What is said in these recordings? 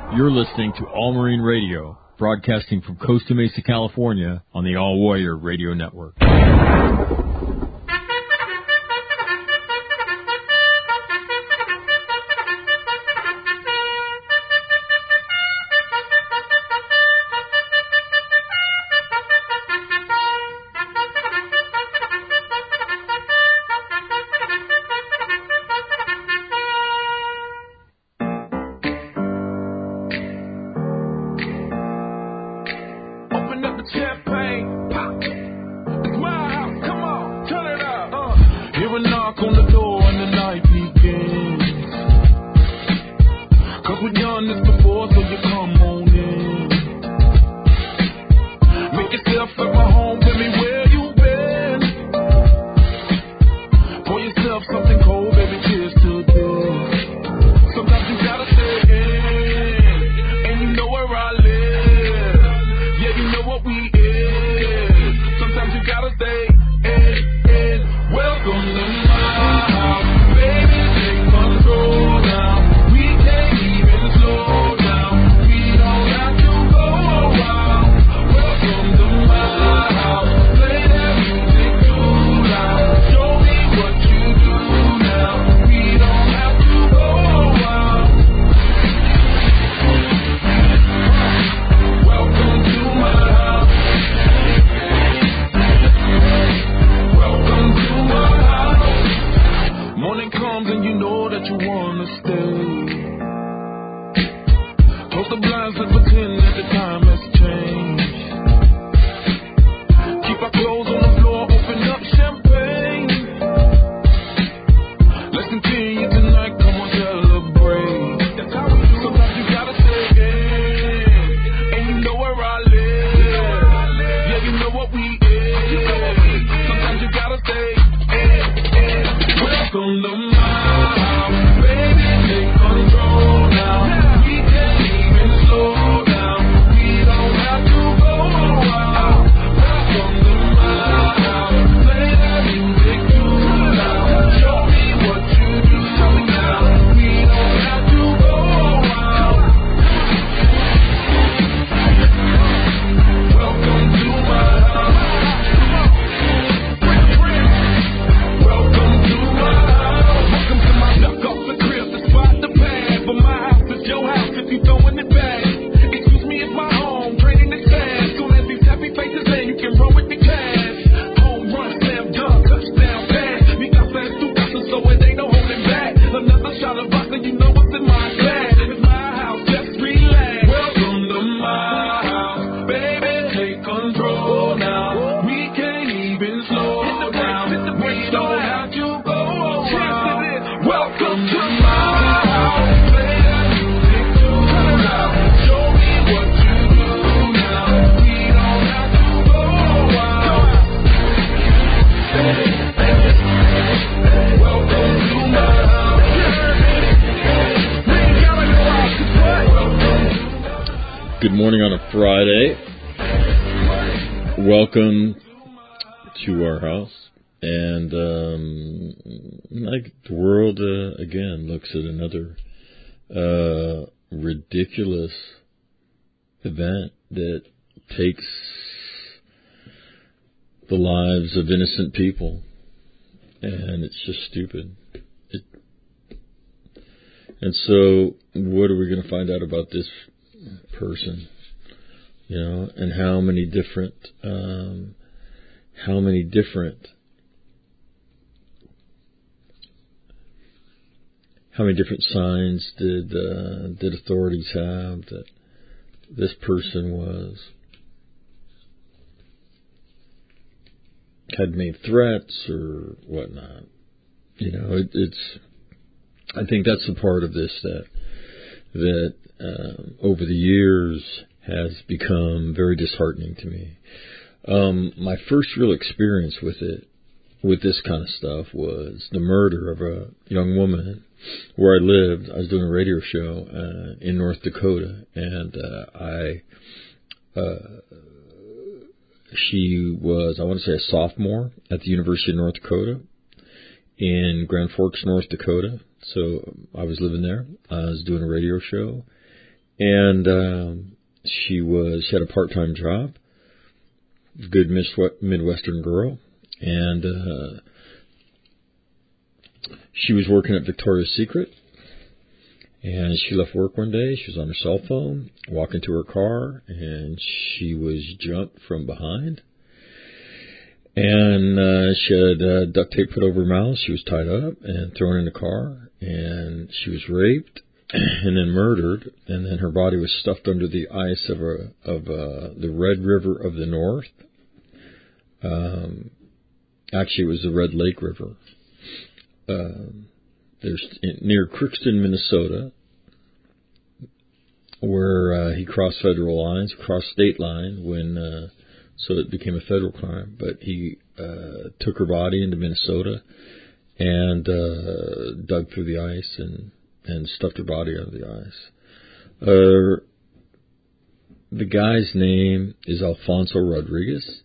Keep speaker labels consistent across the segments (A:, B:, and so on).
A: You're listening to All Marine Radio, broadcasting from Costa Mesa, California, on the All Warrior Radio Network.
B: Good morning on a Friday. Welcome to our house. And like the world again looks at another ridiculous event that takes the lives of innocent people. And it's just stupid. And so what are we going to find out about this person, and how many different signs did authorities have that this person had made threats or whatnot? I think that's the part of this that over the years has become very disheartening to me. My first real experience with this kind of stuff was the murder of a young woman where I lived. I was doing a radio show in North Dakota, and she was, I want to say, a sophomore at the University of North Dakota in Grand Forks, North Dakota. So I was living there. I was doing a radio show. And she had a part-time job, good Midwestern girl, and she was working at Victoria's Secret. And she left work one day. She was on her cell phone, walking to her car, and she was jumped from behind. And she had duct tape put over her mouth. She was tied up and thrown in the car, and she was raped and then murdered. And then her body was stuffed under the ice of the Red River of the North. Actually, it was the Red Lake River. There's near Crookston, Minnesota, where he crossed federal lines, crossed state line so it became a federal crime. But he took her body into Minnesota and dug through the ice and stuffed her body under the ice. The guy's name is Alfonso Rodriguez.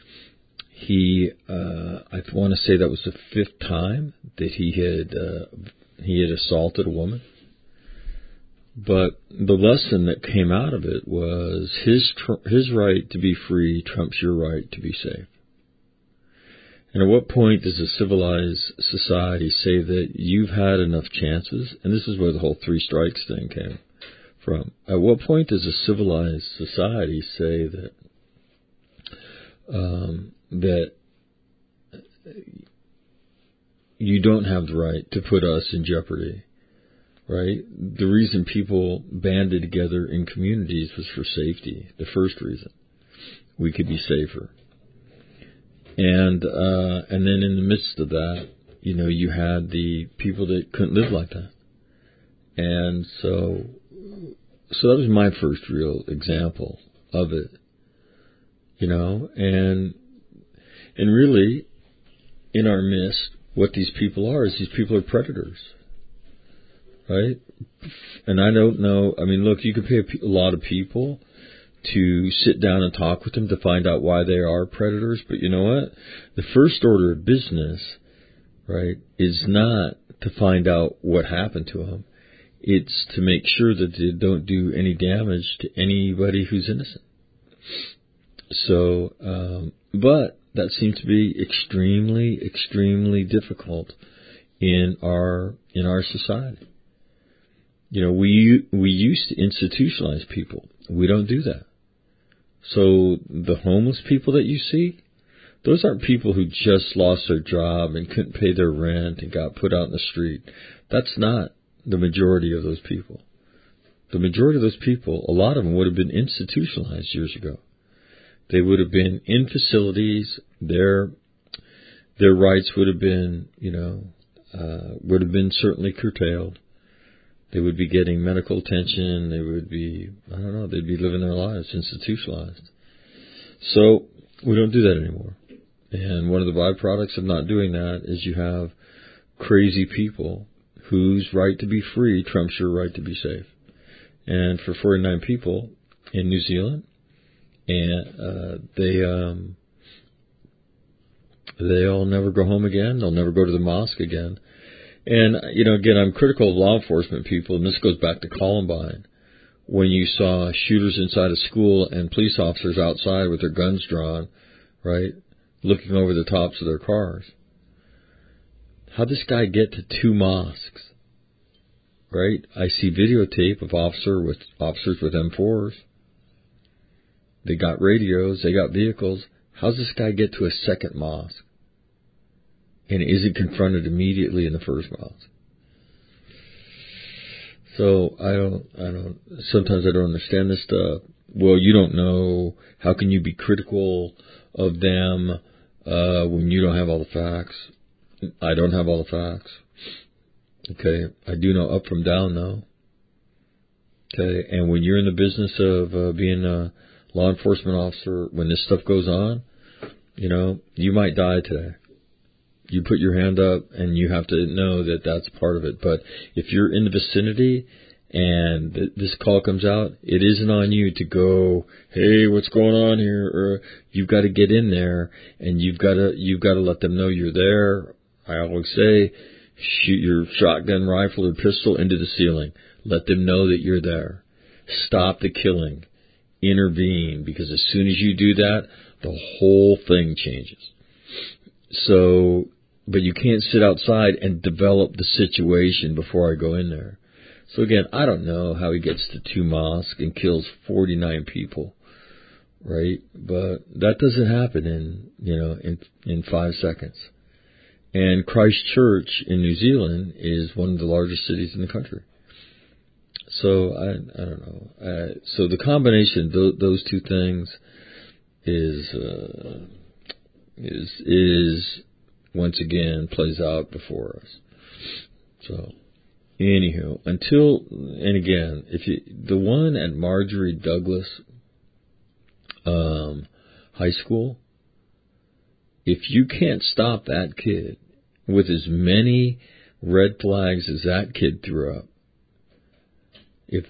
B: I want to say that was the 5th time that he had assaulted a woman. But the lesson that came out of it was his right to be free trumps your right to be safe. And at what point does a civilized society say that you've had enough chances? And this is where the whole 3 strikes thing came from. At what point does a civilized society say that you don't have the right to put us in jeopardy, right? The reason people banded together in communities was for safety, the first reason. We could be safer. And then in the midst of that, you had the people that couldn't live like that. And so that was my first real example of it, and really, in our midst, what these people are is these people are predators, right? And I don't know. I mean, look, you could pay a lot of people to sit down and talk with them to find out why they are predators. But you know what? The first order of business, right, is not to find out what happened to them. It's to make sure that they don't do any damage to anybody who's innocent. So, but that seems to be extremely, extremely difficult in our society. We used to institutionalize people. We don't do that. So the homeless people that you see, those aren't people who just lost their job and couldn't pay their rent and got put out in the street. That's not the majority of those people. The majority of those people, a lot of them would have been institutionalized years ago. They would have been in facilities. Their rights would have been, would have been certainly curtailed. They would be getting medical attention. They would be, they'd be living their lives institutionalized. So we don't do that anymore. And one of the byproducts of not doing that is you have crazy people whose right to be free trumps your right to be safe. And for 49 people in New Zealand, and they'll never go home again. They'll never go to the mosque again. And, again, I'm critical of law enforcement people, and this goes back to Columbine, when you saw shooters inside a school and police officers outside with their guns drawn, right, looking over the tops of their cars. How'd this guy get to 2 mosques, right? I see videotape of officers with M4s. They got radios. They got vehicles. How's this guy get to a second mosque? And is he confronted immediately in the first mosque? So sometimes I don't understand this stuff. Well, you don't know. How can you be critical of them when you don't have all the facts? I don't have all the facts. Okay. I do know up from down, though. Okay. And when you're in the business of being a law enforcement officer, when this stuff goes on, you might die today. You put your hand up and you have to know that that's part of it. But if you're in the vicinity and this call comes out, it isn't on you to go, hey, what's going on here? Or you've got to get in there and you've got to let them know you're there. I always say, shoot your shotgun, rifle, or pistol into the ceiling. Let them know that you're there. stop the killing, intervene, because as soon as you do that, the whole thing changes. So, but you can't sit outside and develop the situation before I go in there. So again, I don't know how he gets to 2 mosques and kills 49 people, right? But that doesn't happen in 5 seconds. And Christchurch in New Zealand is one of the largest cities in the country. So I don't know. So the combination of those two things is once again plays out before us. So anywho, the one at Marjorie Douglas High School, if you can't stop that kid with as many red flags as that kid threw up, if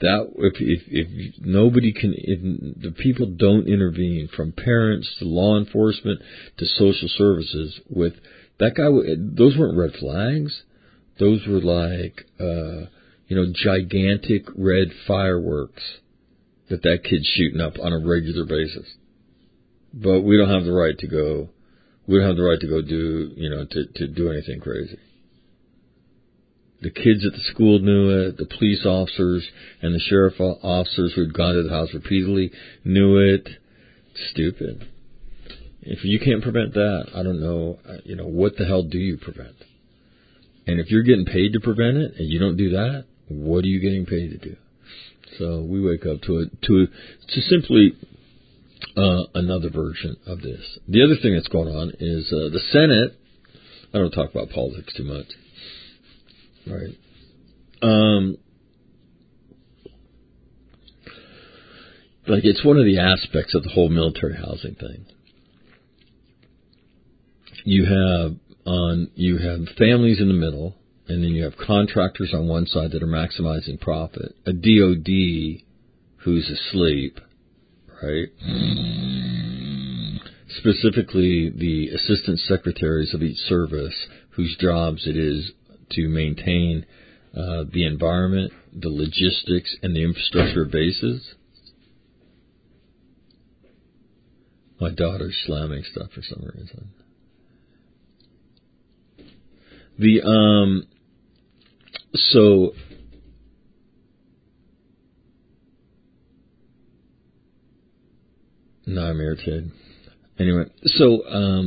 B: the people don't intervene, from parents to law enforcement to social services, with that guy, those weren't red flags. Those were like, gigantic red fireworks that kid's shooting up on a regular basis. But we don't have the right to go. We don't have the right to go do, to do anything crazy. The kids at the school knew it. The police officers and the sheriff officers who had gone to the house repeatedly knew it. Stupid. If you can't prevent that, I don't know, what the hell do you prevent? And if you're getting paid to prevent it and you don't do that, what are you getting paid to do? So we wake up to simply another version of this. The other thing that's going on is the Senate. I don't talk about politics too much, right? Like it's one of the aspects of the whole military housing thing. You have families in the middle, and then you have contractors on one side that are maximizing profit. A DOD who's asleep, right? Specifically, the assistant secretaries of each service, whose jobs it is to maintain the environment, the logistics, and the infrastructure of bases. My daughter's slamming stuff for some reason. So now I'm irritated. Anyway, so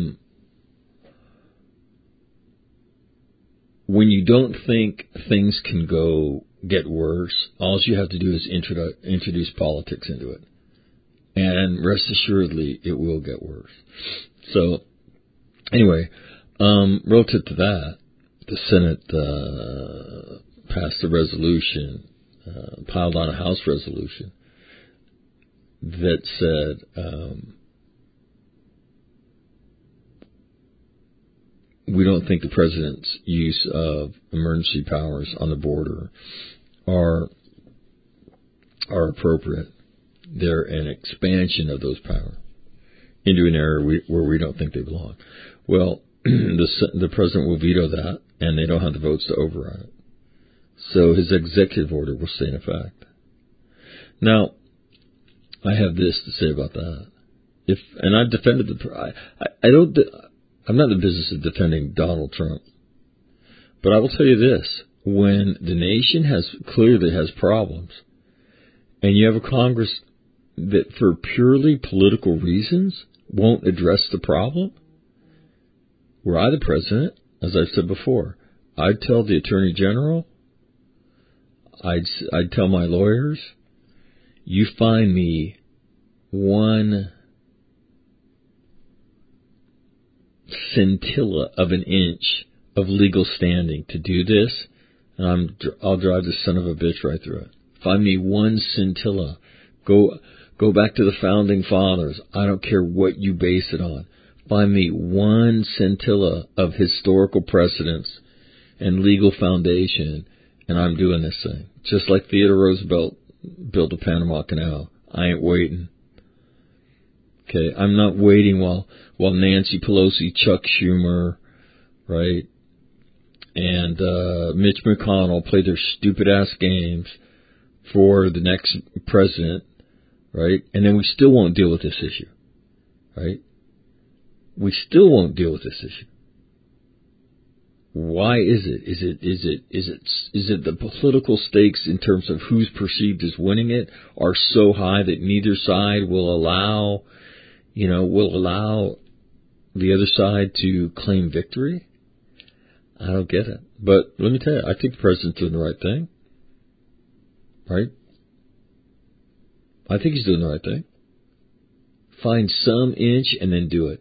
B: when you don't think things can get worse, all you have to do is introduce politics into it. And rest assuredly, it will get worse. So, anyway, relative to that, the Senate passed a resolution, piled on a House resolution, that said we don't think the president's use of emergency powers on the border are appropriate. They're an expansion of those powers into an area where we don't think they belong. Well, the president will veto that, and they don't have the votes to override it. So his executive order will stay in effect. Now, I have this to say about that. And I've defended I'm not in the business of defending Donald Trump, but I will tell you this: when the nation clearly has problems, and you have a Congress that, for purely political reasons, won't address the problem, were I the president, as I've said before, I'd tell the Attorney General, I'd tell my lawyers, you find me one scintilla of an inch of legal standing to do this, and I'll drive the son of a bitch right through it. Find me one scintilla. Go back to the founding fathers. I don't care what you base it on. Find me one scintilla of historical precedence and legal foundation, and I'm doing this thing. Just like Theodore Roosevelt built the Panama Canal. I ain't waiting. Okay, I'm not waiting while Nancy Pelosi, Chuck Schumer, right, and Mitch McConnell play their stupid ass games for the next president, right? And then we still won't deal with this issue, right? We still won't deal with this issue. Why is it? Is it the political stakes in terms of who's perceived as winning it are so high that neither side will allow the other side to claim victory? I don't get it. But let me tell you, I think the president's doing the right thing. Right? I think he's doing the right thing. Find some inch and then do it.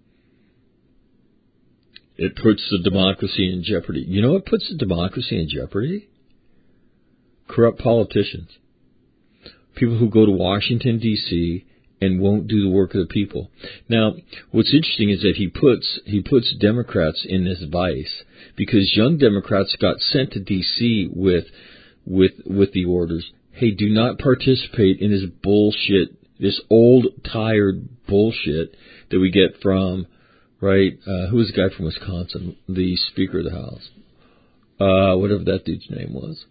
B: It puts the democracy in jeopardy. You know what puts the democracy in jeopardy? Corrupt politicians. People who go to Washington, D.C., and won't do the work of the people. Now, what's interesting is that he puts Democrats in this vice because young Democrats got sent to D.C. with the orders, hey, do not participate in this bullshit, this old, tired bullshit that we get from, right, who was the guy from Wisconsin, the Speaker of the House, whatever that dude's name was,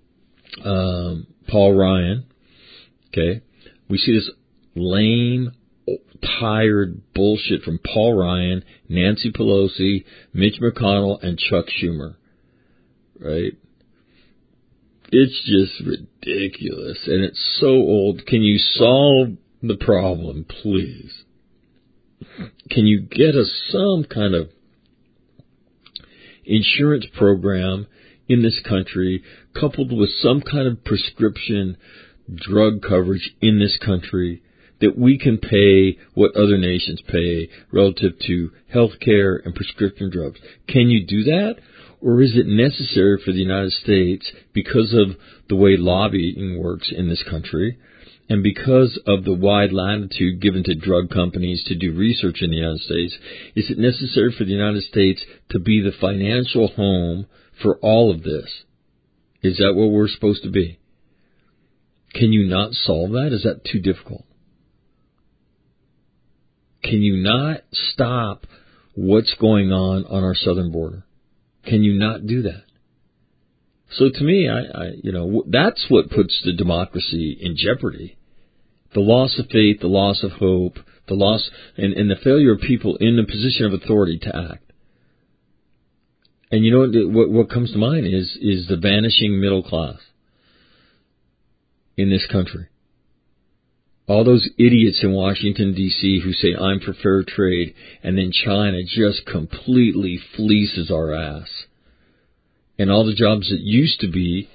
B: Paul Ryan, okay? We see this lame, tired bullshit from Paul Ryan, Nancy Pelosi, Mitch McConnell, and Chuck Schumer, right? It's just ridiculous, and it's so old. Can you solve the problem, please? Can you get us some kind of insurance program in this country coupled with some kind of prescription drug coverage in this country that we can pay what other nations pay relative to health care and prescription drugs? Can you do that? Or is it necessary for the United States, because of the way lobbying works in this country, and because of the wide latitude given to drug companies to do research in the United States, is it necessary for the United States to be the financial home for all of this? Is that what we're supposed to be? Can you not solve that? Is that too difficult? Can you not stop what's going on our southern border? Can you not do that? So to me, that's what puts the democracy in jeopardy. The loss of faith, the loss of hope, the loss and the failure of people in the position of authority to act. And you know what comes to mind is the vanishing middle class in this country. All those idiots in Washington, D.C. who say, I'm for fair trade, and then China just completely fleeces our ass. And all the jobs that used to be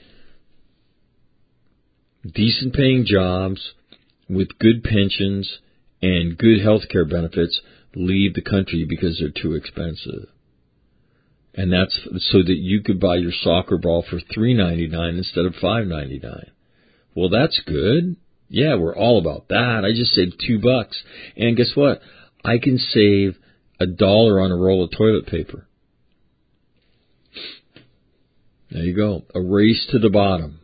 B: decent paying jobs with good pensions and good health care benefits leave the country because they're too expensive. And that's so that you could buy your soccer ball for $3.99 instead of $5.99. Well, that's good. Yeah, we're all about that. I just saved $2. And guess what? I can save $1 on a roll of toilet paper. There you go. A race to the bottom.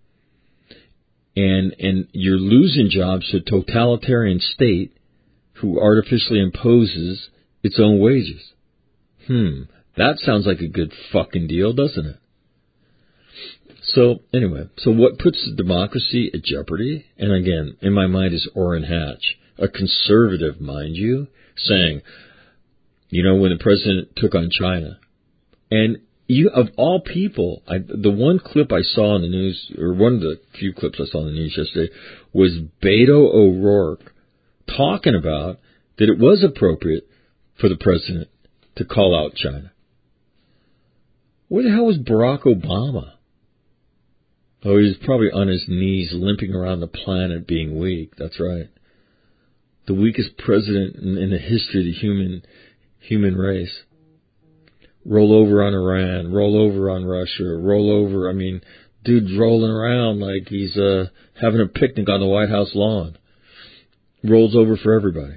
B: And you're losing jobs to a totalitarian state who artificially imposes its own wages. That sounds like a good fucking deal, doesn't it? So, anyway, what puts the democracy at jeopardy? And again, in my mind is Orrin Hatch, a conservative, mind you, saying, when the president took on China, and you, of all people, the one clip I saw in the news, or one of the few clips I saw in the news yesterday, was Beto O'Rourke talking about that it was appropriate for the president to call out China. Where the hell was Barack Obama? Oh, he was probably on his knees limping around the planet being weak. That's right. The weakest president in the history of the human race. Roll over on Iran, roll over on Russia, roll over. Dude's rolling around like he's having a picnic on the White House lawn. Rolls over for everybody.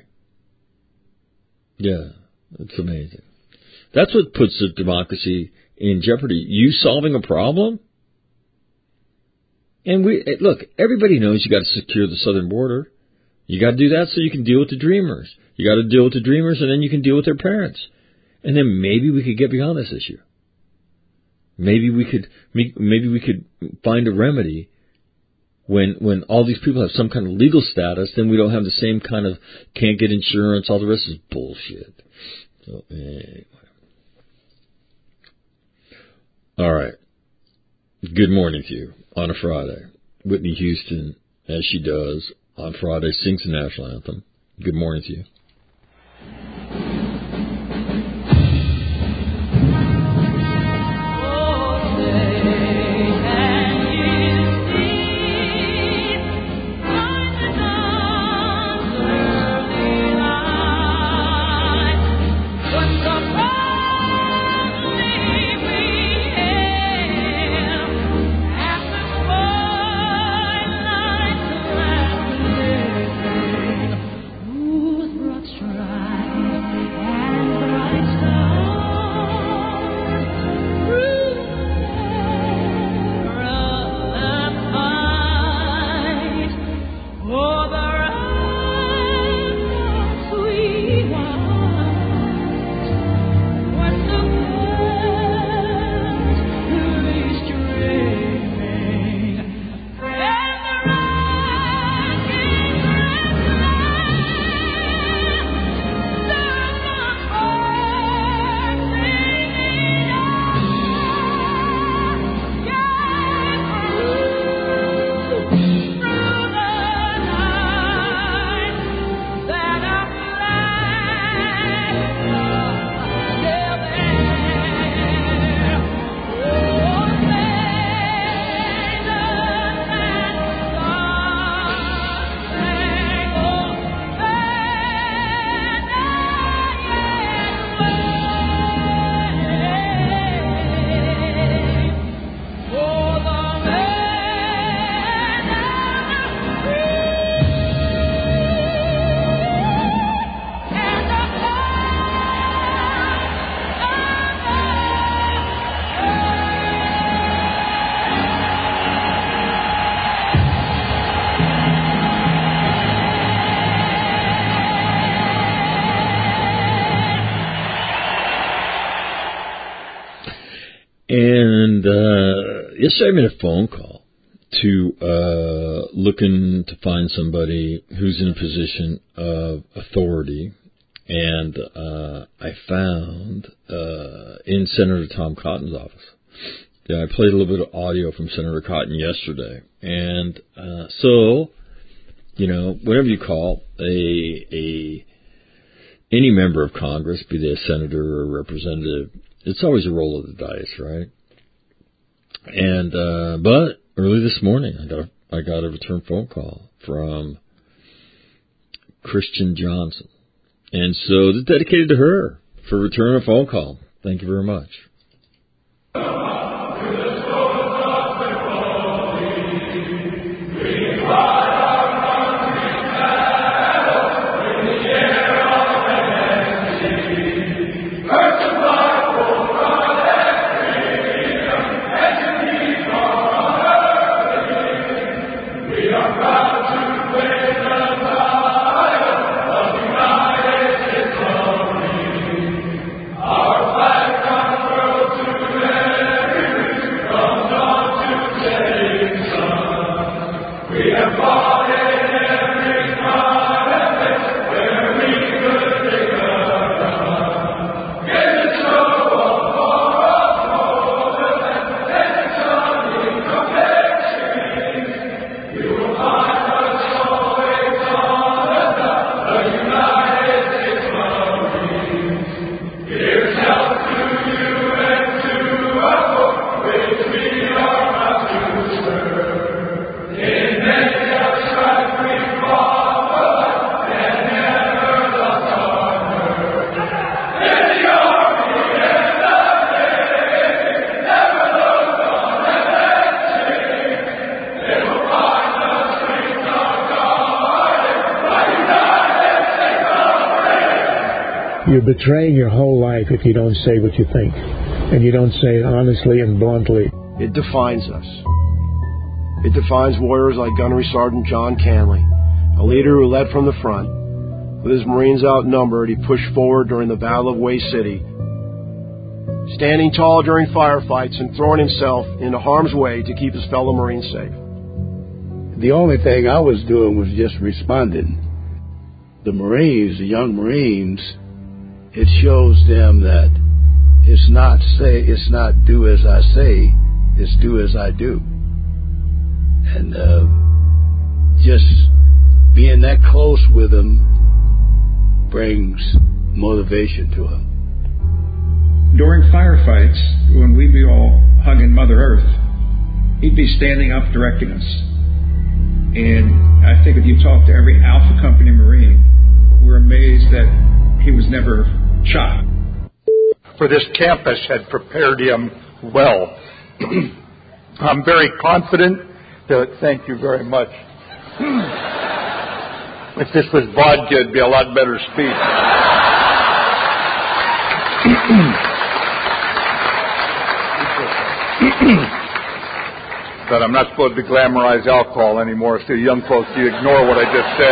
B: Yeah, it's amazing. That's what puts the democracy in jeopardy. You solving a problem? And look, everybody knows you got to secure the southern border. You got to do that so you can deal with the dreamers. You got to deal with the dreamers, and then you can deal with their parents. And then maybe we could get beyond this issue. Maybe we could find a remedy When all these people have some kind of legal status, then we don't have the same kind of can't get insurance. All the rest is bullshit. So anyway. All right. Good morning to you on a Friday. Whitney Houston, as she does on Friday, sings the national anthem. Good morning to you. And yesterday I made a phone call to looking to find somebody who's in a position of authority, and I found in Senator Tom Cotton's office. Yeah, I played a little bit of audio from Senator Cotton yesterday, and so you know, whenever you call any member of Congress, be they a senator or a representative, it's always a roll of the dice, right? And but early this morning, I got a return phone call from Christian Johnson, and so it's dedicated to her for returning a phone call. Thank you very much.
C: You're betraying your whole life if you don't say what you think, and you don't say it honestly and bluntly.
D: It defines us. It defines warriors like Gunnery Sergeant John Canley, a leader who led from the front. With his Marines outnumbered, he pushed forward during the Battle of Way City, standing tall during firefights and throwing himself into harm's way to keep his fellow Marines safe.
E: The only thing I was doing was just responding. The Marines, the young Marines, it shows them that it's not do as I say, it's do as I do. And just being that close with them brings motivation to them.
F: During firefights, when we'd be all hugging Mother Earth, he'd be standing up directing us. And I think if you talk to every Alpha Company Marine, we're amazed that he was never shot.
G: For this campus had prepared him well. I'm very confident that, thank you very much. If this was vodka, it'd be a lot better speech. But I'm not supposed to glamorize alcohol anymore, so young folks, you ignore what I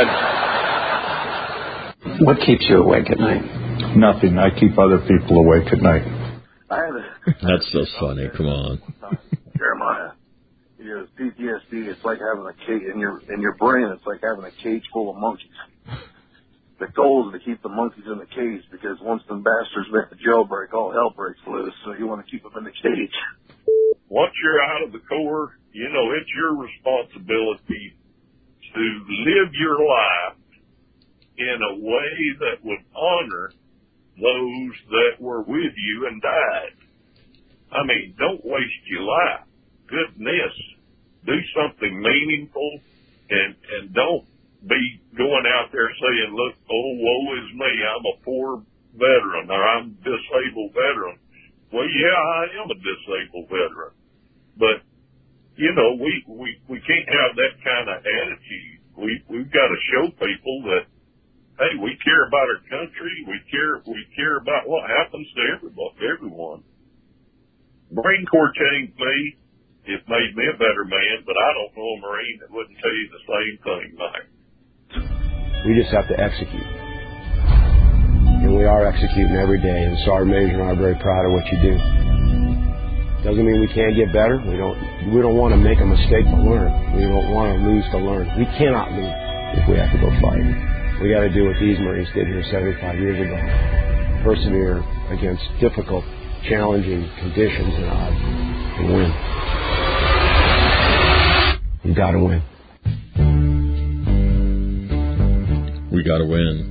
G: just said.
H: What keeps you awake at night?
G: Nothing. I keep other people awake at night.
B: That's so funny. Come on.
I: Jeremiah, he has PTSD. It's like having a cage in your brain. It's like having a cage full of monkeys. The goal is to keep the monkeys in the cage, because once the bastards make the jailbreak, all hell breaks loose. So you want to keep them in the cage.
J: Once you're out of the Corps, you know, it's your responsibility to live your life in a way that would honor those that were with you and died. I mean, don't waste your life. Goodness, do something meaningful, and don't be going out there saying, look, oh, woe is me, I'm a poor veteran, or I'm a disabled veteran. Well, yeah, I am a disabled veteran. But, you know, we can't have that kind of attitude. We've got to show people that, hey, we care about our country. We care about what happens to everyone. Marine Corps changed me. It made me a better man, but I don't know a Marine that wouldn't tell you the same thing, Mike.
D: We just have to execute. And we are executing every day, and Sergeant Major and I are very proud of what you do. Doesn't mean we can't get better. We don't want to make a mistake to learn. We don't want to lose to learn. We cannot lose if we have to go fight. We got to do what these Marines did here 75 years ago. Persevere against difficult, challenging conditions and odds and win. You got to win.
B: We got to win.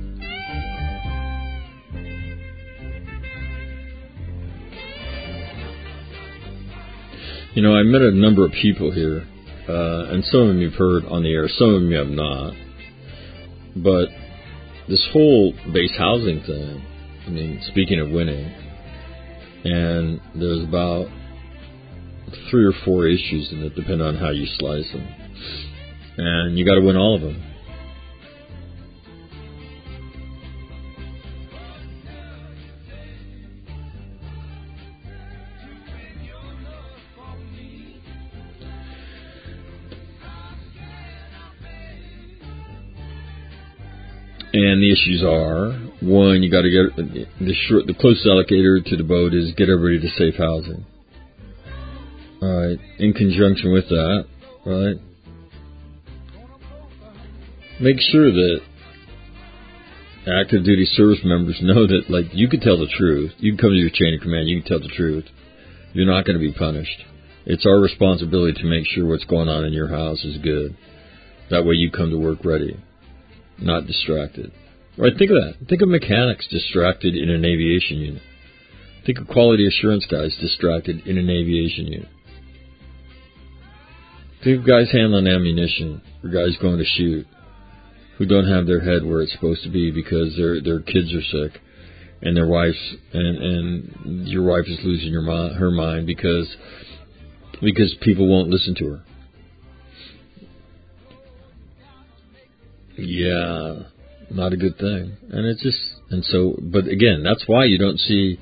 B: You know, I met a number of people here, and some of them you've heard on the air, some of them you have not. But this whole base housing thing, I mean, speaking of winning, and there's about 3 or 4 issues in it, depending on how you slice them. And you got to win all of them. And the issues are, one, you got to get the closest allocator to the boat is get everybody to safe housing. All right. In conjunction with that, right, make sure that active duty service members know that, like, you can tell the truth. You can come to your chain of command. You can tell the truth. You're not going to be punished. It's our responsibility to make sure what's going on in your house is good. That way you come to work ready. Not distracted. Right, think of that. Think of mechanics distracted in an aviation unit. Think of quality assurance guys distracted in an aviation unit. Think of guys handling ammunition, or guys going to shoot, who don't have their head where it's supposed to be because their kids are sick, and their wife's and your wife is losing her mind because people won't listen to her. Yeah, not a good thing. And so, but again, that's why you don't see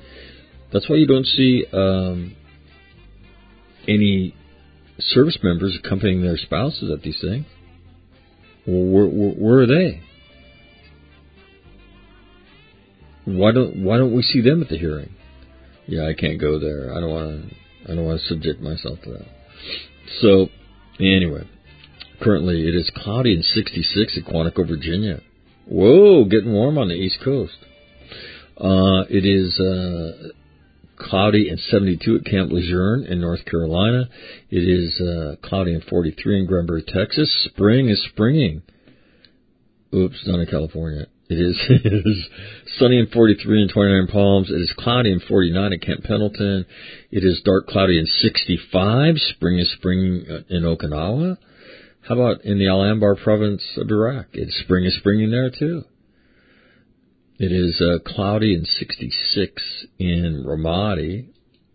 B: any service members accompanying their spouses at these things. Well, where are they? Why don't we see them at the hearing? Yeah, I can't go there. I don't want to subject myself to that. So, anyway, Currently, it is cloudy and 66 at Quantico, Virginia. Whoa, getting warm on the East Coast. It is cloudy and 72 at Camp Lejeune in North Carolina. It is cloudy and 43 in Granbury, Texas. Spring is springing. Oops, not in California. It is sunny and 43 in 29 Palms. It is cloudy and 49 at Camp Pendleton. It is dark, cloudy and 65. Spring is springing in Okinawa. How about in the Al-Anbar province of Iraq? Spring is springing there too. It is cloudy and 66 in Ramadi,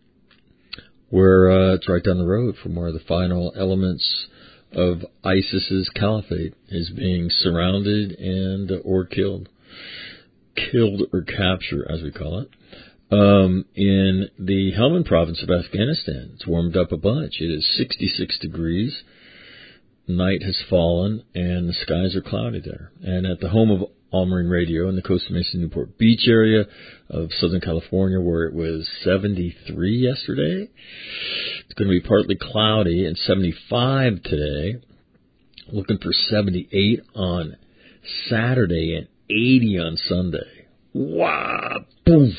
B: where it's right down the road from where the final elements of ISIS's caliphate is being surrounded and or killed or captured, as we call it. In the Helmand province of Afghanistan, it's warmed up a bunch. It is 66 degrees. Night has fallen, and the skies are cloudy there. And at the home of All Marine Radio in the Costa Mesa Newport Beach area of Southern California, where it was 73 yesterday, it's going to be partly cloudy and 75 today. Looking for 78 on Saturday and 80 on Sunday. Wow! Boom!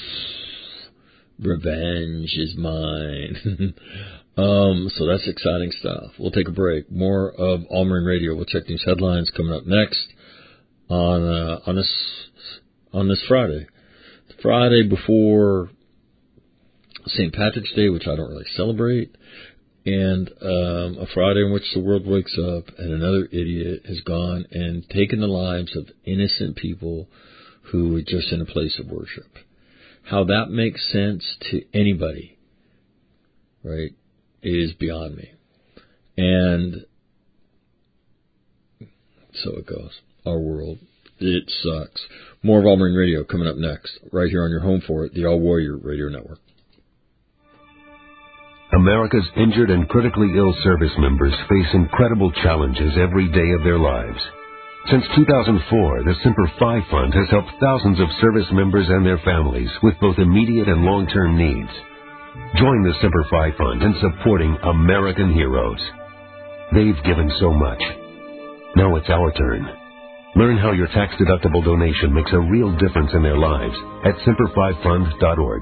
B: Revenge is mine. So that's exciting stuff. We'll take a break. More of All Marine Radio. We'll check these headlines coming up next on this Friday. The Friday before St. Patrick's Day, which I don't really celebrate, and a Friday in which the world wakes up and another idiot has gone and taken the lives of innocent people who were just in a place of worship. How that makes sense to anybody, right, is beyond me. And so it goes. Our world. It sucks. More of All Marine Radio coming up next, right here on your home for it, the All Warrior Radio Network.
H: America's injured and critically ill service members face incredible challenges every day of their lives. Since 2004, the Semper Fi Fund has helped thousands of service members and their families with both immediate and long-term needs. Join the Semper Fi Fund in supporting American heroes. They've given so much. Now it's our turn. Learn how your tax-deductible donation makes a real difference in their lives at SemperFiFund.org.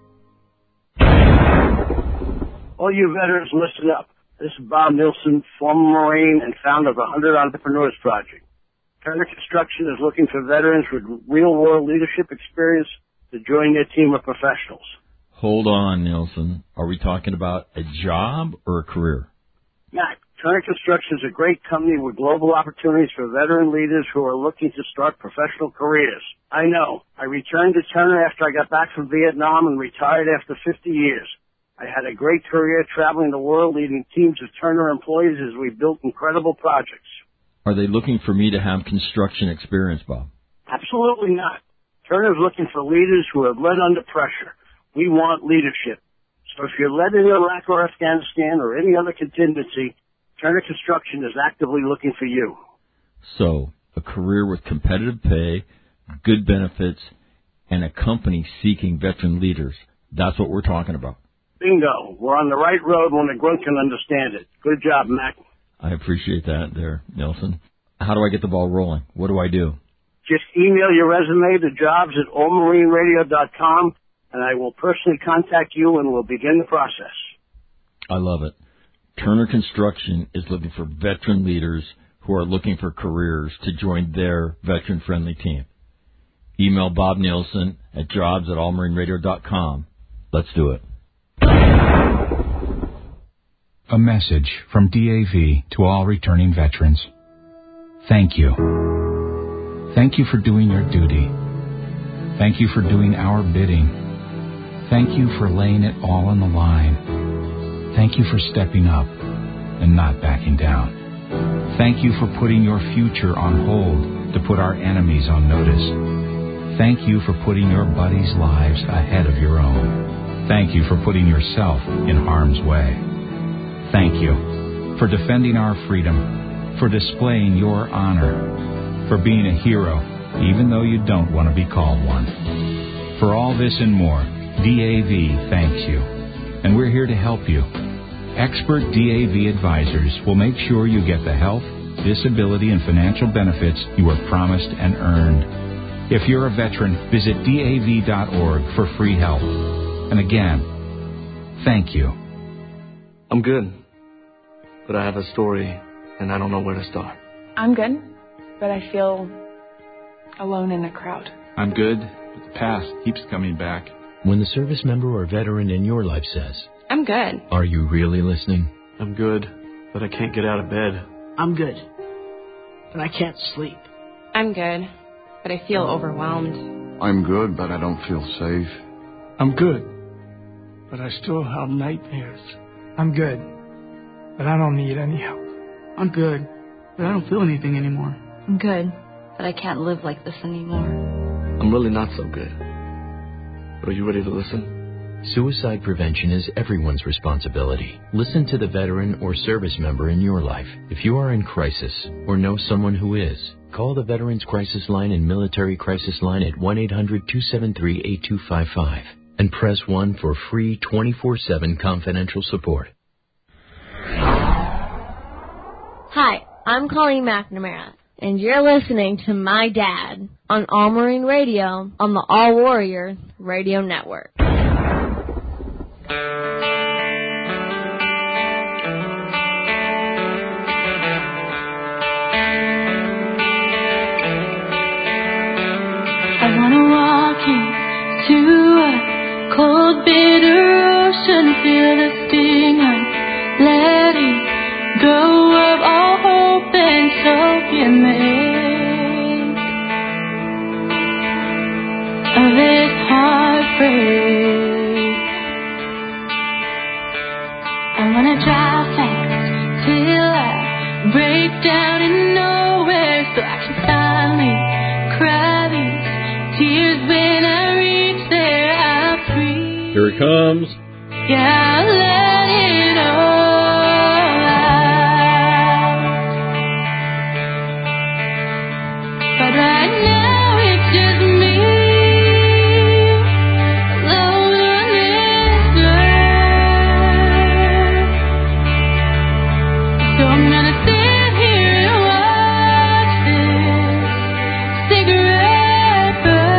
K: All you veterans, listen up. This is Bob Nilsson, former Marine and founder of the 100 Entrepreneurs Project. Turner Construction is looking for veterans with real-world leadership experience to join their team of professionals.
A: Hold on, Nilsson. Are we talking about a job or a career?
K: Mac, Turner Construction is a great company with global opportunities for veteran leaders who are looking to start professional careers. I know. I returned to Turner after I got back from Vietnam and retired after 50 years. I had a great career traveling the world, leading teams of Turner employees as we built incredible projects.
A: Are they looking for me to have construction experience, Bob?
K: Absolutely not. Turner is looking for leaders who have led under pressure. We want leadership. So if you're led in Iraq or Afghanistan or any other contingency, Turner Construction is actively looking for you.
A: So, a career with competitive pay, good benefits, and a company seeking veteran leaders. That's what we're talking about.
K: Bingo. We're on the right road when the grunt can understand it. Good job, Mac.
A: I appreciate that there, Nelson. How do I get the ball rolling? What do I do?
K: Just email your resume to jobs@allmarineradio.com, and I will personally contact you and we'll begin the process.
A: I love it. Turner Construction is looking for veteran leaders who are looking for careers to join their veteran-friendly team. Email Bob Nielsen at jobs@allmarineradio.com. Let's do it.
L: A message from DAV to all returning veterans. Thank you. Thank you for doing your duty. Thank you for doing our bidding. Thank you for laying it all on the line. Thank you for stepping up and not backing down. Thank you for putting your future on hold to put our enemies on notice. Thank you for putting your buddies' lives ahead of your own. Thank you for putting yourself in harm's way. Thank you for defending our freedom, for displaying your honor, for being a hero, even though you don't want to be called one. For all this and more, DAV thanks you, and we're here to help you. Expert DAV advisors will make sure you get the health, disability, and financial benefits you are promised and earned. If you're a veteran, visit DAV.org for free help. And again, thank you.
M: I'm good, but I have a story, and I don't know where to start.
N: I'm good, but I feel alone in a crowd.
O: I'm good, but the past keeps coming back.
P: When the service member or veteran in your life says,
N: I'm good.
P: Are you really listening?
M: I'm good, but I can't get out of bed.
Q: I'm good, but I can't sleep.
N: I'm good, but I feel overwhelmed.
R: I'm good, but I don't feel safe.
S: I'm good, but I still have nightmares.
T: I'm good, but I don't need any help.
Q: I'm good, but I don't feel anything anymore.
U: I'm good, but I can't live like this anymore.
M: I'm really not so good. But are you ready to listen?
P: Suicide prevention is everyone's responsibility. Listen to the veteran or service member in your life. If you are in crisis or know someone who is, call the Veterans Crisis Line and Military Crisis Line at 1-800-273-8255 and press 1 for free 24/7 confidential support.
V: Hi, I'm Colleen McNamara, and you're listening to My Dad on All Marine Radio on the All Warrior Radio Network.
W: I wanna walk into a cold, bitter ocean, feel the sting of letting go of all hope and soak in make of this heartbreak. I wanna drive fast till I break down in nowhere, so I can finally cry these tears when I reach there. I breathe.
B: Here it comes.
W: Yeah, I'll let it all out. But right now it's just me alone on this earth. So I'm gonna sit here and watch this cigarette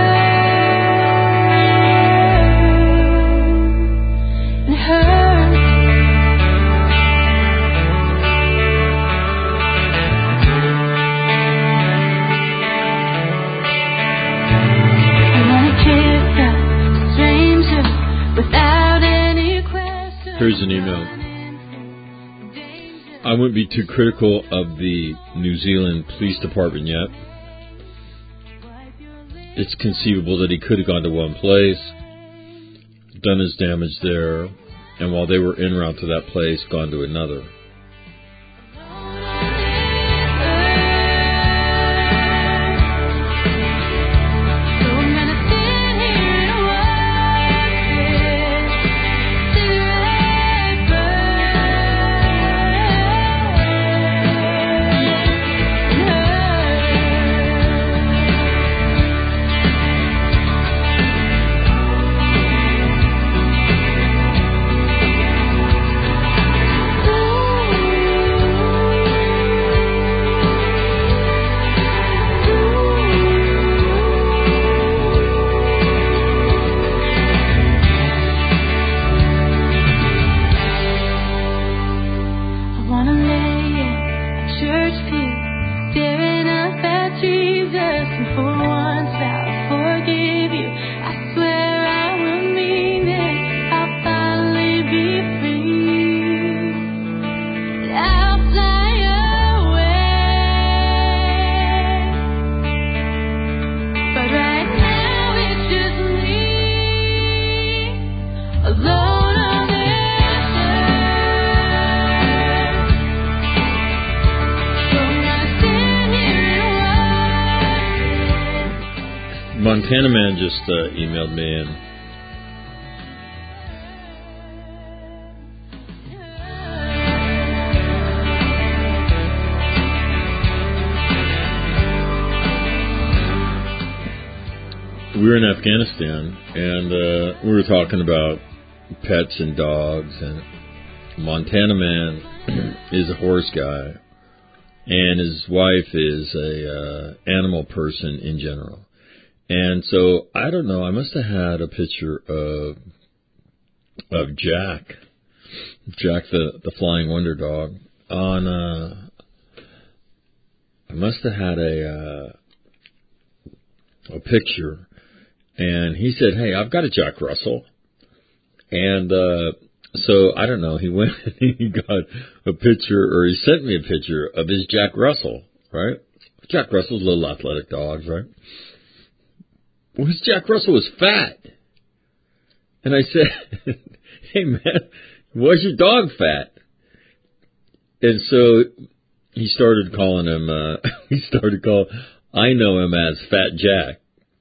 W: burn and hurt. I wanna kiss a stranger without any question.
B: Here's an email. I wouldn't be too critical of the New Zealand Police Department yet. It's conceivable that he could have gone to one place, done his damage there, and while they were en route to that place, gone to another.
W: I wanna lay in a church pew, staring up at Jesus, and for once I'll forgive you. I swear I will mean it. I'll finally be free. I'll fly away. But right now it's just me alone on this earth. So I'm gonna sit here and watch.
B: Montana Man just emailed me and we were in Afghanistan, and we were talking about pets and dogs, and Montana Man is a horse guy, and his wife is a animal person in general. And so, I don't know, I must have had a picture of Jack the Flying Wonder Dog, on, I must have had a picture, and he said, hey, I've got a Jack Russell. And, so, I don't know, he went and he got a picture, or he sent me a picture of his Jack Russell, right? Jack Russell's little athletic dogs, right? Well, his Jack Russell was fat. And I said, hey, man, why's your dog fat? And so he started calling him, I know him as Fat Jack.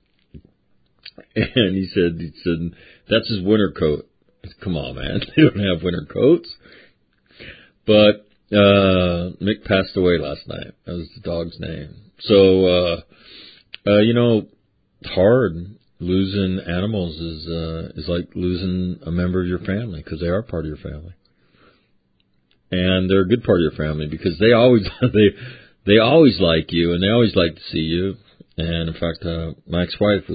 B: And he said, that's his winter coat. I said, come on, man, they don't have winter coats. But Mick passed away last night. That was the dog's name. So, it's hard. Losing animals is like losing a member of your family, because they are part of your family, and they're a good part of your family because they always they always like you, and they always like to see you. And in fact, my ex-wife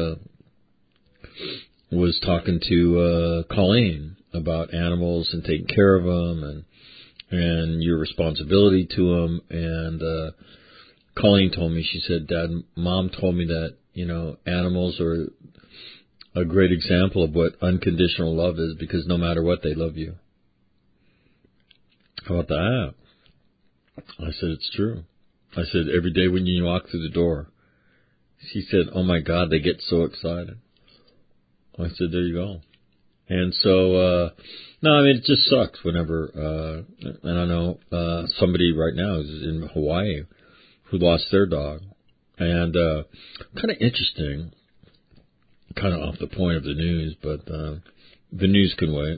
B: was talking to Colleen about animals and taking care of them and your responsibility to them. And Colleen told me, she said, Dad, Mom told me that, animals are a great example of what unconditional love is, because no matter what, they love you. How about that? I said, it's true. I said, every day when you walk through the door. She said, oh my God, they get so excited. I said, there you go. And so, it just sucks whenever, and I know, somebody right now is in Hawaii who lost their dog. And kind of interesting, kind of off the point of the news, but the news can wait.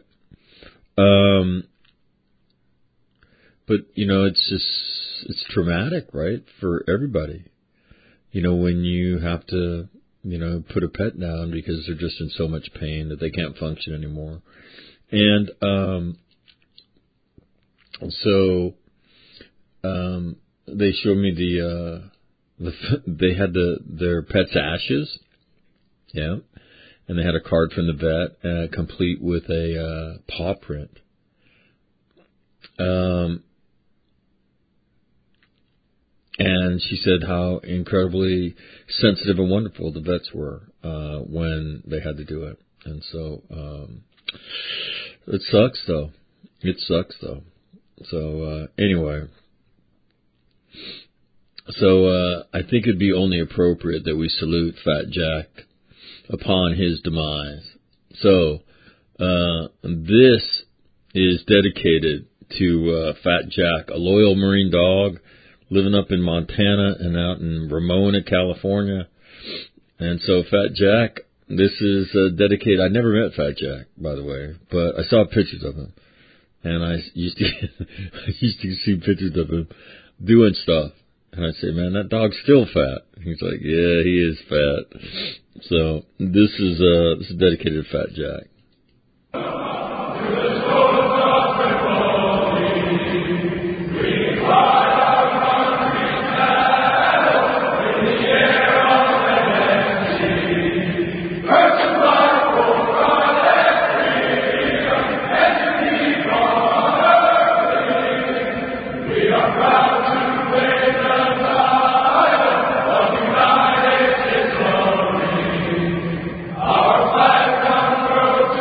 B: But, it's traumatic, right, for everybody. When you have to, put a pet down because they're just in so much pain that they can't function anymore. And so they showed me they had their pet's ashes, yeah, and they had a card from the vet, complete with a paw print. And she said how incredibly sensitive and wonderful the vets were when they had to do it. And so it sucks, though. So anyway. So I think it'd be only appropriate that we salute Fat Jack upon his demise. So this is dedicated to Fat Jack, a loyal Marine dog living up in Montana and out in Ramona, California. And so Fat Jack, this is dedicated. I never met Fat Jack, by the way, but I saw pictures of him, and I used to see pictures of him doing stuff. And I'd say, man, that dog's still fat. He's like, yeah, he is fat. So this is dedicated to Fat Jack.
W: Our flag comes through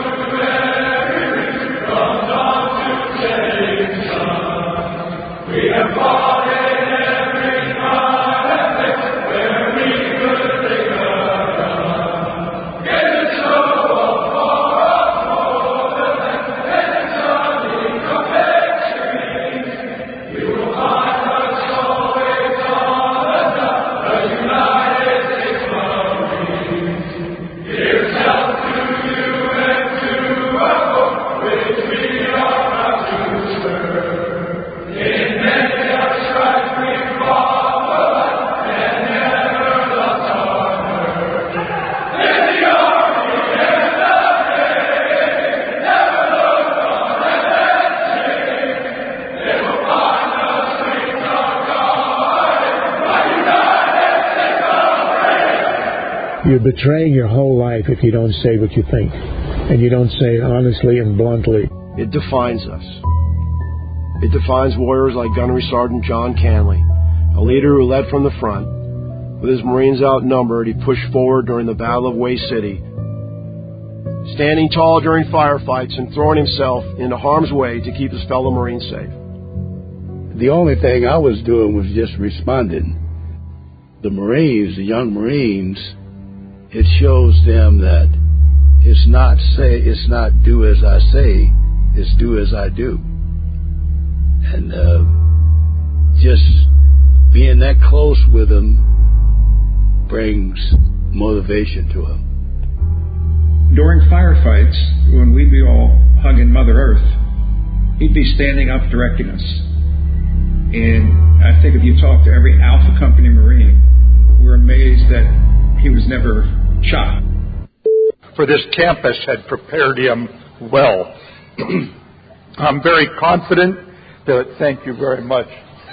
C: You're betraying your whole life if you don't say what you think, and you don't say it honestly and bluntly.
D: It defines us. It defines warriors like Gunnery Sergeant John Canley, a leader who led from the front. With his Marines outnumbered, he pushed forward during the Battle of Way City, standing tall during firefights and throwing himself into harm's way to keep his fellow Marines safe.
E: The only thing I was doing was just responding. The Marines, the young Marines, it shows them that it's not do as I say, it's do as I do. And just being that close with them brings motivation to them.
F: During firefights, when we'd be all hugging Mother Earth, he'd be standing up directing us. And I think if you talk to every Alpha Company Marine, we're amazed that he was never shot.
G: For this campus had prepared him well. I'm very confident that, thank you very much.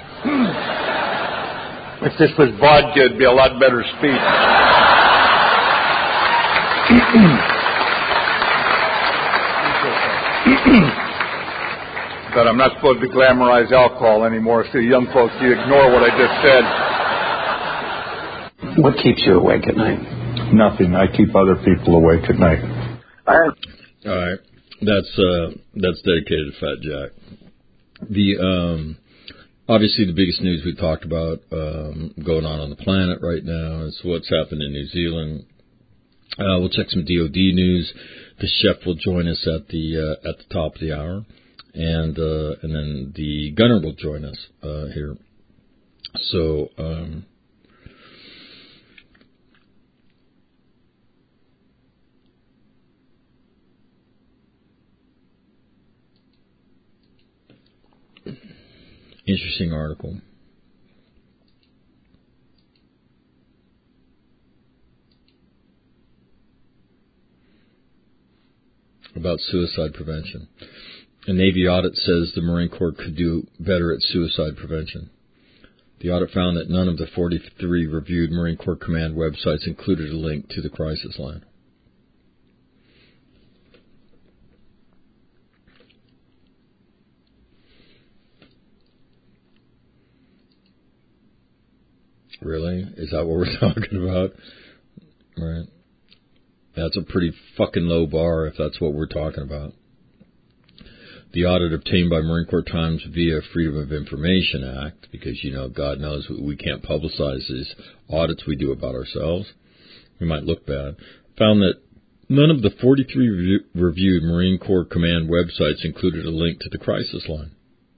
G: If this was vodka, it'd be a lot better speech. But I'm not supposed to glamorize alcohol anymore, so young folks, you ignore what I just said.
X: What keeps you awake at night?
G: Nothing. I keep other people awake at night.
B: All right. That's dedicated to Fat Jack. The obviously the biggest news we talked about going on the planet right now is what's happened in New Zealand. We'll check some DoD news. The chef will join us at the top of the hour, and then the gunner will join us here. So. Interesting article. About suicide prevention. A Navy audit says the Marine Corps could do better at suicide prevention. The audit found that none of the 43 reviewed Marine Corps Command websites included a link to the crisis line. Really? Is that what we're talking about? Right. That's a pretty fucking low bar if that's what we're talking about. The audit obtained by Marine Corps Times via Freedom of Information Act, because, God knows we can't publicize these audits we do about ourselves. We might look bad. Found that none of the 43 reviewed Marine Corps Command websites included a link to the crisis line.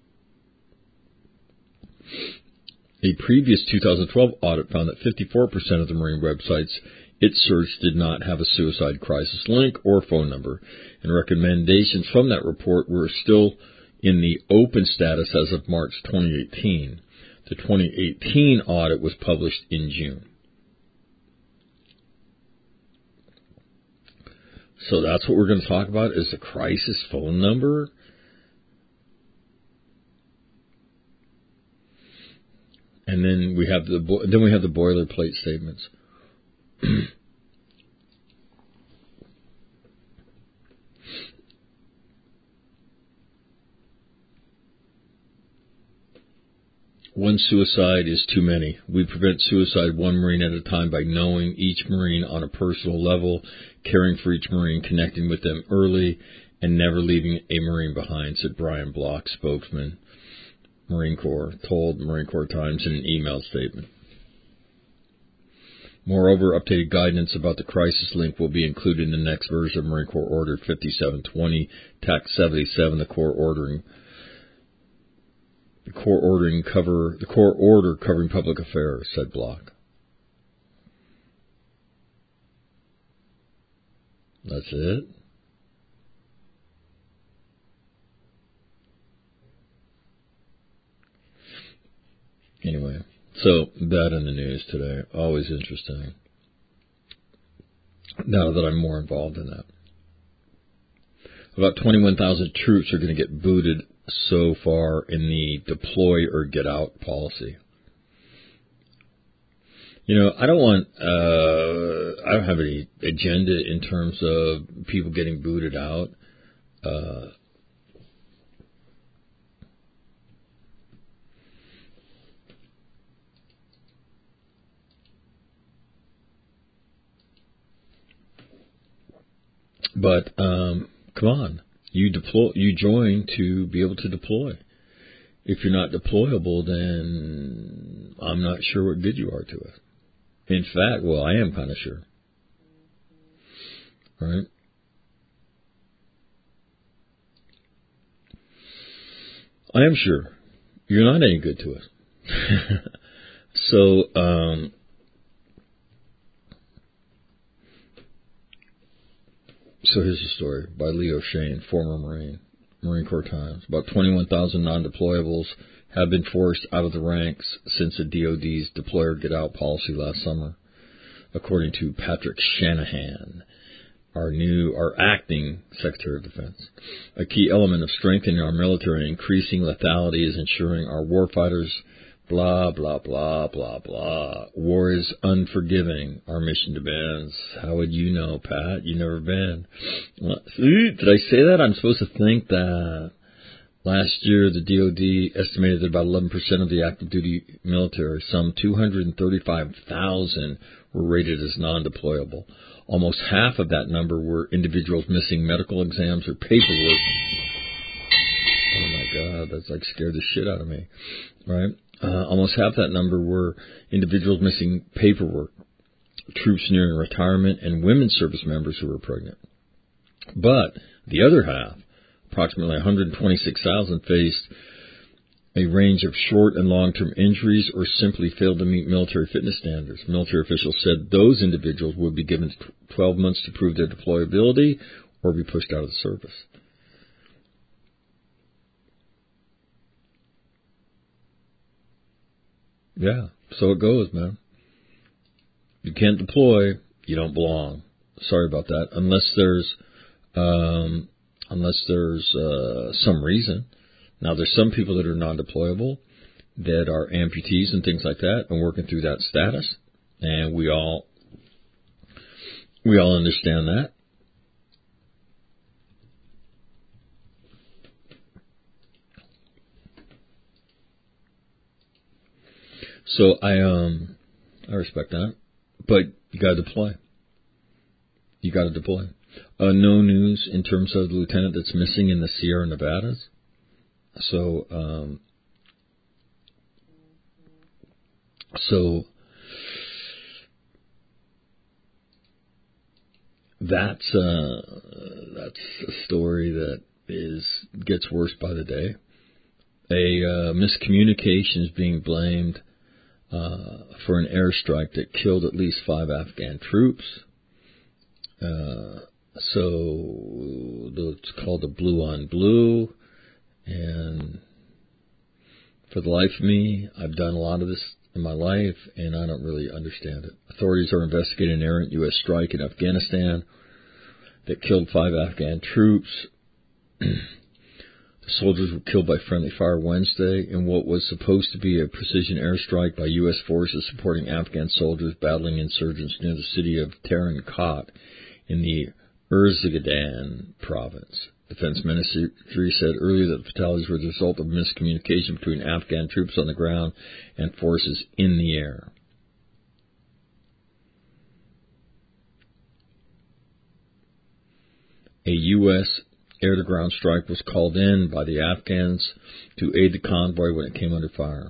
B: A previous 2012 audit found that 54% of the Marine websites it searched did not have a suicide crisis link or phone number, and recommendations from that report were still in the open status as of March 2018. The 2018 audit was published in June. So that's what we're going to talk about, is the crisis phone number. And then we have the boilerplate statements. One suicide is too many. We prevent suicide one Marine at a time by knowing each Marine on a personal level, caring for each Marine, connecting with them early, and never leaving a Marine behind, said Brian Block, spokesman, Marine Corps, told Marine Corps Times in an email statement. Moreover, updated guidance about the crisis link will be included in the next version of Marine Corps Order 5720, TAC 77, the Corps order covering public affairs, said Block. That's it? Anyway, so that in the news today, always interesting. Now that I'm more involved in that. About 21,000 troops are going to get booted so far in the deploy or get out policy. I don't have any agenda in terms of people getting booted out. But come on, you join to be able to deploy. If you're not deployable, then I'm not sure what good you are to us. In fact, well, I am kind of sure. Right? I am sure you're not any good to us. So here's a story by Leo Shane, former Marine Corps Times. About 21,000 non-deployables have been forced out of the ranks since the DoD's deploy or get out policy last summer, according to Patrick Shanahan, our acting Secretary of Defense. A key element of strengthening our military and increasing lethality is ensuring our warfighters, blah, blah, blah, blah, blah. War is unforgiving. Our mission demands. How would you know, Pat? You've never been. Did I say that? I'm supposed to think that. Last year, the DoD estimated that about 11% of the active duty military, some 235,000, were rated as non-deployable. Almost half of that number were individuals missing medical exams or paperwork. Oh my God, that's like scared the shit out of me, right? Almost half that number were individuals missing paperwork, troops nearing retirement, and women service members who were pregnant. But the other half, approximately 126,000, faced a range of short and long-term injuries or simply failed to meet military fitness standards. Military officials said those individuals would be given 12 months to prove their deployability or be pushed out of the service. Yeah, so it goes, man. You can't deploy, you don't belong. Sorry about that. Unless there's some reason. Now, there's some people that are non-deployable that are amputees and things like that, and working through that status, and we all understand that. So I respect that, but you got to deploy. You got to deploy. No news in terms of the lieutenant that's missing in the Sierra Nevadas. So that's a story that gets worse by the day. A miscommunication is being blamed for an airstrike that killed at least 5 Afghan troops. So it's called the Blue on Blue. And for the life of me, I've done a lot of this in my life, and I don't really understand it. Authorities are investigating an errant U.S. strike in Afghanistan that killed 5 Afghan troops. The soldiers were killed by friendly fire Wednesday in what was supposed to be a precision airstrike by U.S. forces supporting Afghan soldiers battling insurgents near the city of Tarin Kot in the Uruzgan province. Defense Ministry said earlier that the fatalities were the result of miscommunication between Afghan troops on the ground and forces in the air. A U.S. air-to-ground strike was called in by the Afghans to aid the convoy when it came under fire.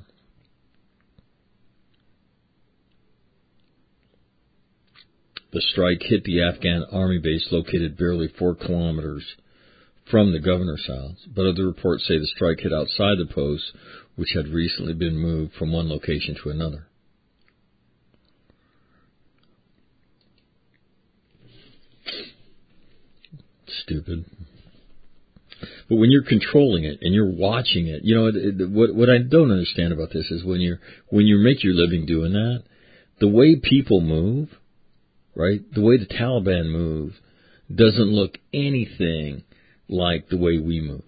B: The strike hit the Afghan army base located barely 4 kilometers from the governor's house, but other reports say the strike hit outside the post, which had recently been moved from one location to another. Stupid. But when you're controlling it and you're watching it, what I don't understand about this is when you make your living doing that, the way people move, right? The way the Taliban move doesn't look anything like the way we move.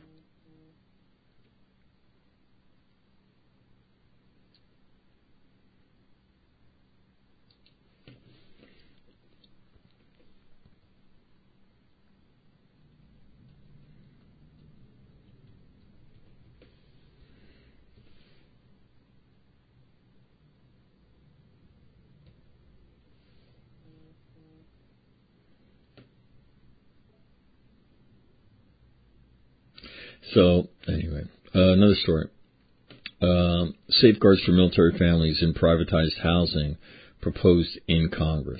B: So, anyway, another story. Safeguards for military families in privatized housing proposed in Congress.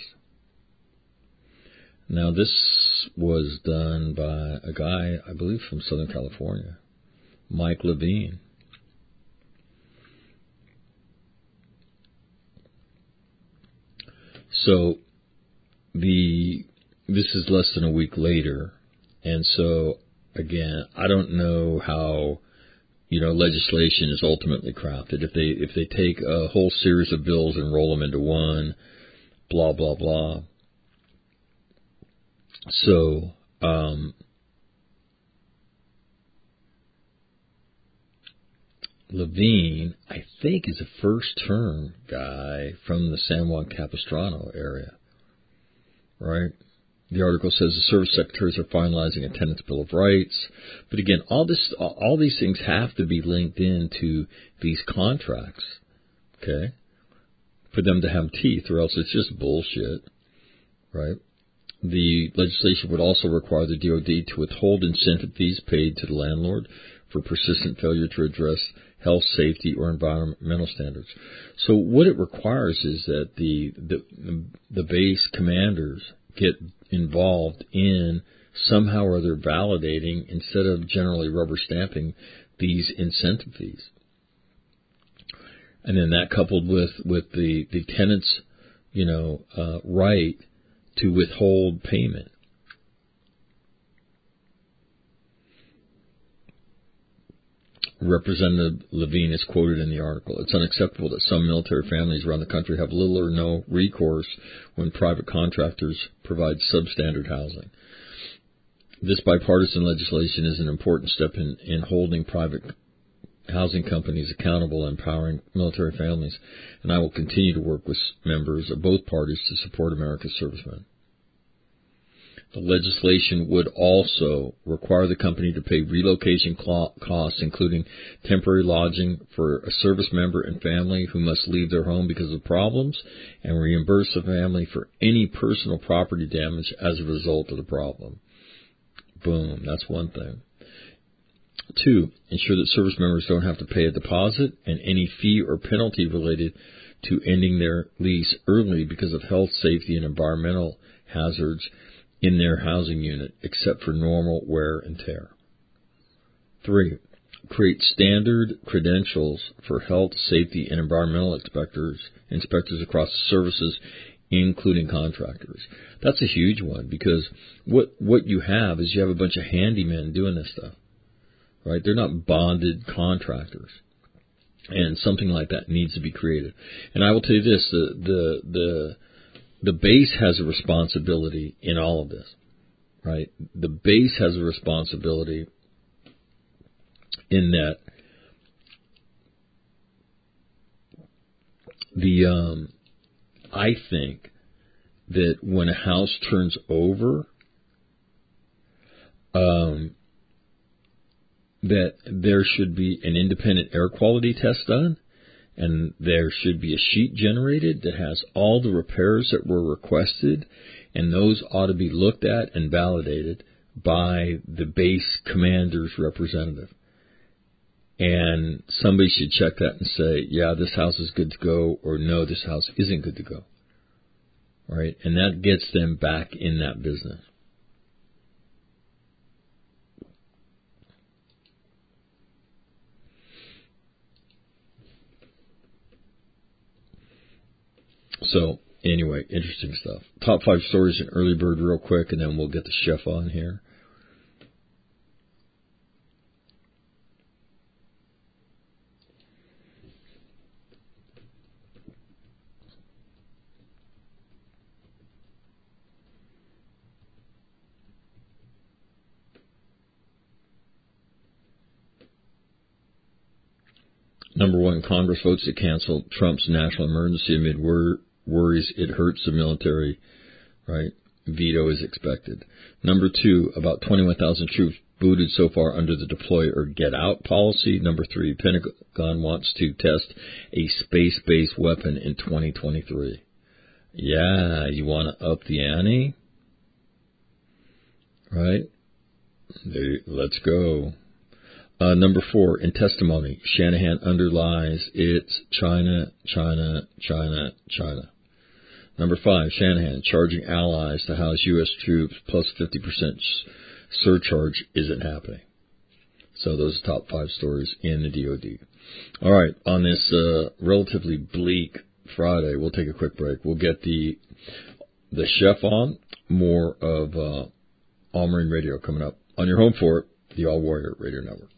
B: Now, this was done by a guy, I believe, from Southern California, Mike Levine. So, this is less than a week later, and so, again, I don't know how, legislation is ultimately crafted. If they take a whole series of bills and roll them into one, blah, blah, blah. So, Levine, I think, is a first-term guy from the San Juan Capistrano area, right? The article says the service secretaries are finalizing a tenant's bill of rights, but again, all these things have to be linked into these contracts, okay, for them to have teeth, or else it's just bullshit, right? The legislation would also require the DoD to withhold incentive fees paid to the landlord for persistent failure to address health, safety, or environmental standards. So what it requires is that the base commanders get involved in somehow or other validating, instead of generally rubber stamping, these incentive fees. And then that coupled with the tenant's, right to withhold payment. Representative Levine is quoted in the article. It's unacceptable that some military families around the country have little or no recourse when private contractors provide substandard housing. This bipartisan legislation is an important step in holding private housing companies accountable and empowering military families, and I will continue to work with members of both parties to support America's servicemen. The legislation would also require the company to pay relocation costs, including temporary lodging for a service member and family who must leave their home because of problems, and reimburse the family for any personal property damage as a result of the problem. Boom, that's one thing. 2, ensure that service members don't have to pay a deposit and any fee or penalty related to ending their lease early because of health, safety, and environmental hazards in their housing unit, except for normal wear and tear. 3, create standard credentials for health, safety, and environmental inspectors across services, including contractors. That's a huge one, because what you have is you have a bunch of handymen doing this stuff, right? They're not bonded contractors, and something like that needs to be created. And I will tell you this: the base has a responsibility in all of this, right? The base has a responsibility in that I think that when a house turns over, that there should be an independent air quality test done, and there should be a sheet generated that has all the repairs that were requested, and those ought to be looked at and validated by the base commander's representative. And somebody should check that and say, yeah, this house is good to go, or no, this house isn't good to go. Right? And that gets them back in that business. So, anyway, interesting stuff. Top 5 stories in Early Bird real quick, and then we'll get the chef on here. Number 1, Congress votes to cancel Trump's national emergency amid worries it hurts the military, right? Veto is expected. Number 2, about 21,000 troops booted so far under the deploy or get out policy. Number 3, Pentagon wants to test a space-based weapon in 2023. Yeah, you want to up the ante? Right? Let's go. Number 4, in testimony, Shanahan underlies it's China, China, China, China. Number 5, Shanahan charging allies to house U.S. troops plus 50% surcharge isn't happening. So those are top 5 stories in the DOD. All right, on this relatively bleak Friday, we'll take a quick break. We'll get the chef on, more of All Marine Radio coming up on your home for it, the All Warrior Radio Network.